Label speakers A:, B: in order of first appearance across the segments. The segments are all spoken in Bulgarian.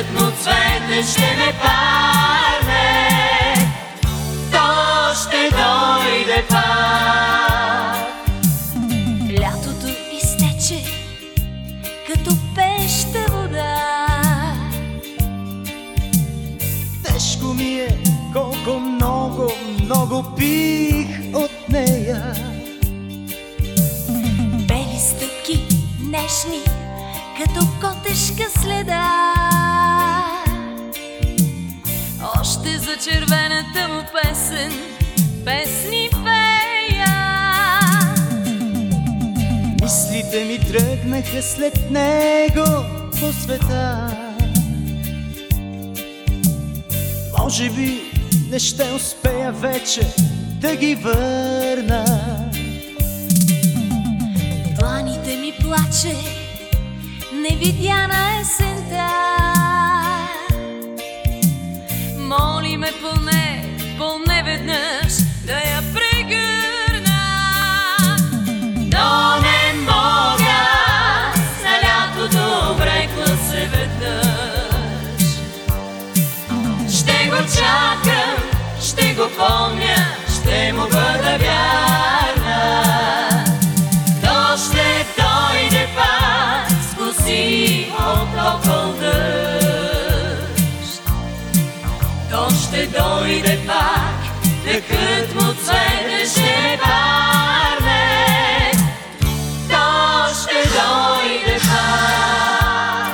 A: Дъхът му цвете ще ме парне, то ще дойде пак.
B: Лятото изтече като пеща вода.
C: Тежко ми е, колко много, много пих от нея.
B: Бели стъпки, нежни, като котешка следа. Още за червената му песен песни пея.
C: Мислите ми тръгнаха след него по света. Може би не ще успея вече да ги върна.
B: Дланите ми плаче, невидяна есента. Моли ме поне веднъж да я прегърна.
A: Но не мога, на лятото обрекла се веднъж. Ще го чакам, ще го помня, ще му бъда вярна. То ще дойде пак с коси от топъл дъжд. То ще дойде пак, дъхът му цвете ще ме парне, то ще дойде пак.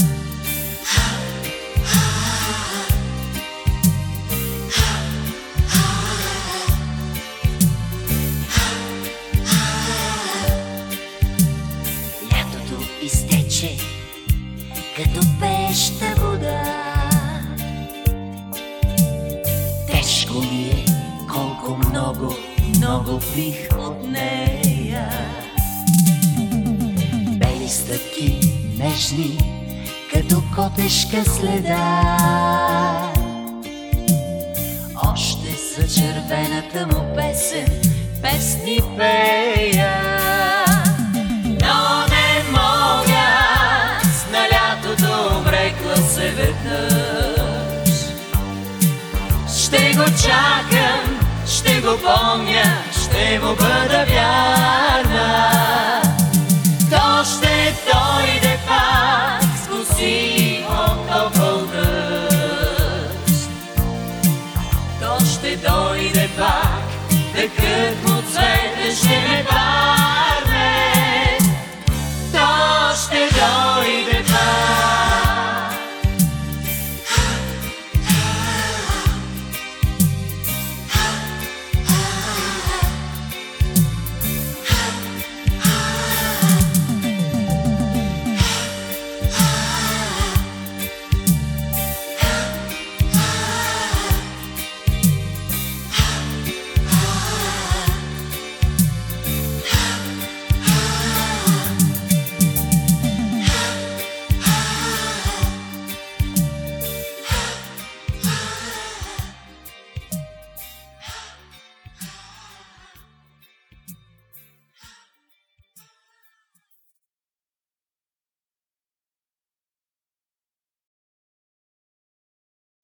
B: Лятото изтече като пеща вода. Тежко ми е, колко много, много пих от нея. Бели стъпки, нежни, като котешка следа. Още за червената му песен песни пея.
A: Но не мога, на лятото обрекла се веднъж. Ще го чакам, ще го помня, ще му бъда вярна. То ще дойде пак с коси от топъл дъжд. То ще дойде пак, дъхът му цвете ще ме